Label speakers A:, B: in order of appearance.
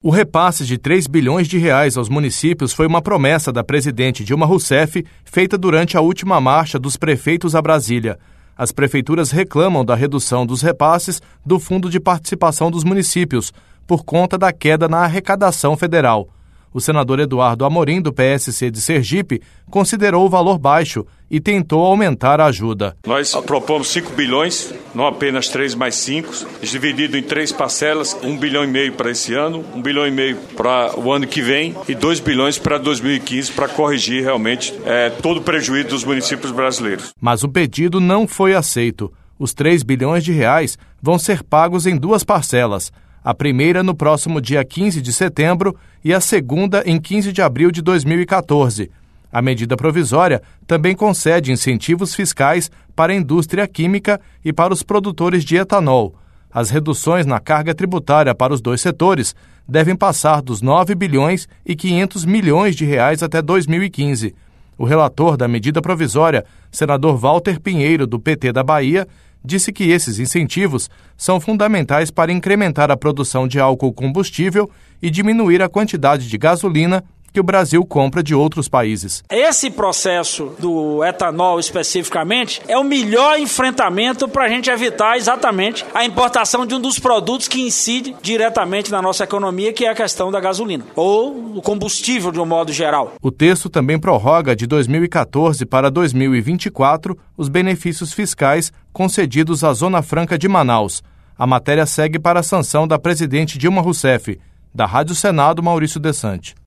A: O repasse de 3 bilhões de reais aos municípios foi uma promessa da presidente Dilma Rousseff feita durante a última marcha dos prefeitos a Brasília. As prefeituras reclamam da redução dos repasses do Fundo de Participação dos Municípios, por conta da queda na arrecadação federal. O senador Eduardo Amorim, do PSC de Sergipe, considerou o valor baixo e tentou aumentar a ajuda.
B: Nós propomos 5 bilhões, não apenas 3, mas 5, dividido em 3 parcelas, 1,5 bilhão para esse ano, 1,5 bilhão para o ano que vem e 2 bilhões para 2015 para corrigir realmente todo o prejuízo dos municípios brasileiros.
A: Mas o pedido não foi aceito. Os 3 bilhões de reais vão ser pagos em 2 parcelas. A primeira no próximo dia 15 de setembro e a segunda em 15 de abril de 2014. A medida provisória também concede incentivos fiscais para a indústria química e para os produtores de etanol. As reduções na carga tributária para os 2 setores devem passar dos 9 bilhões e 500 milhões de reais até 2015. O relator da medida provisória, senador Walter Pinheiro, do PT da Bahia, disse que esses incentivos são fundamentais para incrementar a produção de álcool combustível e diminuir a quantidade de gasolina que o Brasil compra de outros países.
C: Esse processo do etanol especificamente é o melhor enfrentamento para a gente evitar exatamente a importação de um dos produtos que incide diretamente na nossa economia, que é a questão da gasolina, ou o combustível de um modo geral.
A: O texto também prorroga de 2014 para 2024 os benefícios fiscais concedidos à Zona Franca de Manaus. A matéria segue para a sanção da presidente Dilma Rousseff. Da Rádio Senado, Maurício Desante.